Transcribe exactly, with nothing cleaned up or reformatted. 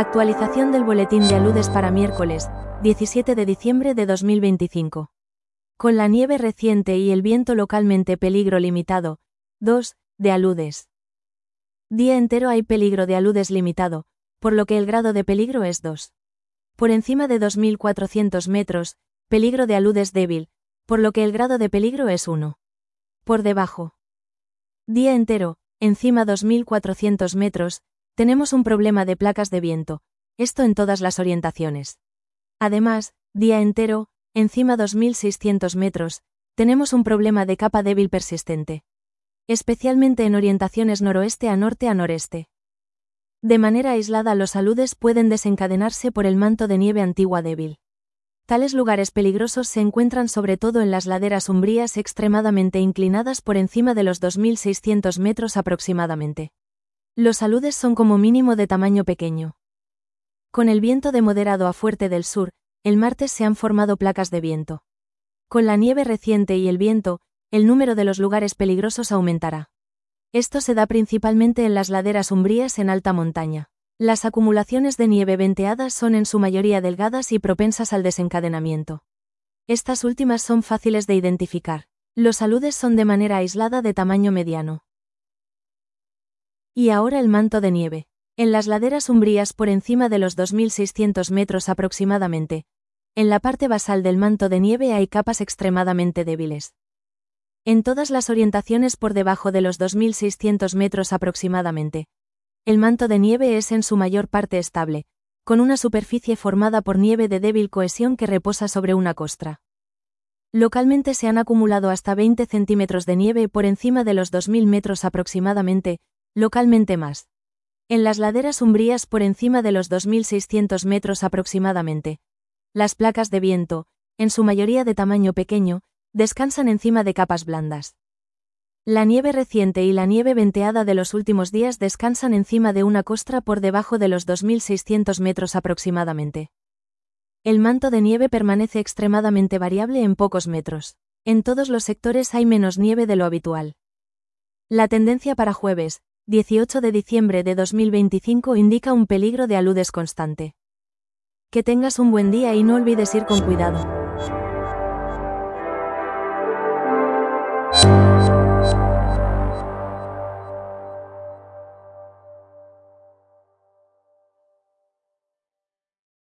Actualización del boletín de aludes para miércoles, diecisiete de diciembre de dos mil veinticinco. Con la nieve reciente y el viento localmente peligro limitado. dos. De aludes. Día entero hay peligro de aludes limitado, por lo que el grado de peligro es dos. Por encima de dos mil cuatrocientos metros, peligro de aludes débil, por lo que el grado de peligro es uno. Por debajo. Día entero, encima dos mil cuatrocientos metros, tenemos un problema de placas de viento, esto en todas las orientaciones. Además, día entero, encima dos mil seiscientos metros, tenemos un problema de capa débil persistente. Especialmente en orientaciones noroeste a norte a noreste. De manera aislada los aludes pueden desencadenarse por el manto de nieve antigua débil. Tales lugares peligrosos se encuentran sobre todo en las laderas umbrías extremadamente inclinadas por encima de los dos mil seiscientos metros aproximadamente. Los aludes son como mínimo de tamaño pequeño. Con el viento de moderado a fuerte del sur, el martes se han formado placas de viento. Con la nieve reciente y el viento, el número de los lugares peligrosos aumentará. Esto se da principalmente en las laderas umbrías en alta montaña. Las acumulaciones de nieve venteadas son en su mayoría delgadas y propensas al desencadenamiento. Estas últimas son fáciles de identificar. Los aludes son de manera aislada de tamaño mediano. Y ahora el manto de nieve. En las laderas umbrías por encima de los dos mil seiscientos metros aproximadamente, en la parte basal del manto de nieve hay capas extremadamente débiles. En todas las orientaciones por debajo de los dos mil seiscientos metros aproximadamente, el manto de nieve es en su mayor parte estable, con una superficie formada por nieve de débil cohesión que reposa sobre una costra. Localmente se han acumulado hasta veinte centímetros de nieve por encima de los dos mil metros aproximadamente, localmente más. En las laderas umbrías por encima de los dos mil seiscientos metros aproximadamente, las placas de viento, en su mayoría de tamaño pequeño, descansan encima de capas blandas. La nieve reciente y la nieve venteada de los últimos días descansan encima de una costra por debajo de los dos mil seiscientos metros aproximadamente. El manto de nieve permanece extremadamente variable en pocos metros. En todos los sectores hay menos nieve de lo habitual. La tendencia para jueves, dieciocho de diciembre de dos mil veinticinco indica un peligro de aludes constante. Que tengas un buen día y no olvides ir con cuidado.